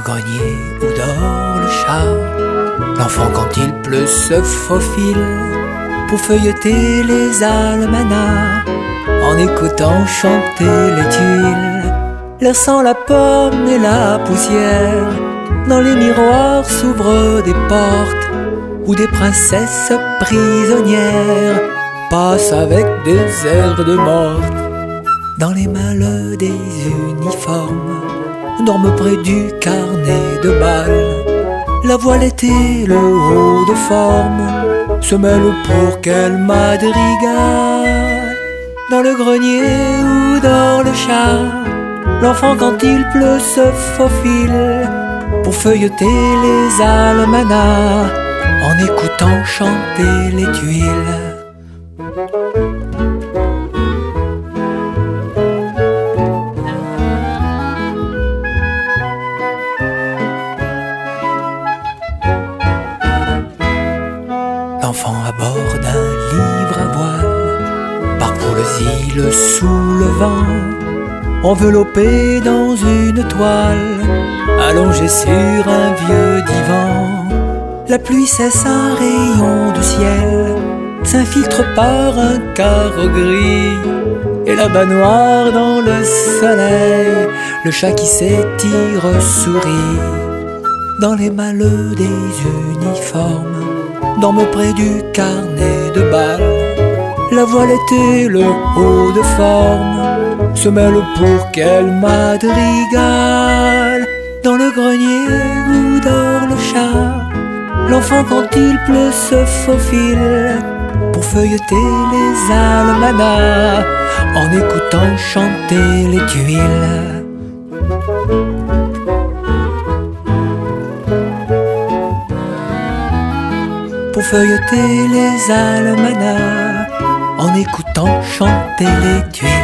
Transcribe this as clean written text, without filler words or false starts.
grenier où dort le chat, l'enfant quand il pleut se faufile pour feuilleter les almanachs, en écoutant chanter les tuiles. L'air sent la pomme et la poussière, dans les miroirs s'ouvrent des portes où des princesses prisonnières passent avec des airs de mortes. Dans les malles des uniformes dorment près du carnet de bal, la voilette et le haut de forme se mêlent pour quel madrigal. Dans le grenier où dort le chat, l'enfant quand il pleut se faufile pour feuilleter les almanachs, en écoutant chanter les tuiles. L'enfant à bord d'un livre à voile parcourt les îles sous le vent, enveloppé dans une toile, allongé sur un vieux divan. La pluie cesse un rayon de ciel, s'infiltre par un carreau gris, et là-bas noir dans le soleil, le chat qui s'étire sourit. Dans les malles des uniformes dorment près du carnet de bal, la voilette et le haut de forme se mêlent pour quel madrigal. Dans le grenier où dort le chat, l'enfant quand il pleut se faufile pour feuilleter les almanachs, en écoutant chanter les tuiles. Pour feuilleter les almanachs, en écoutant chanter les tuiles.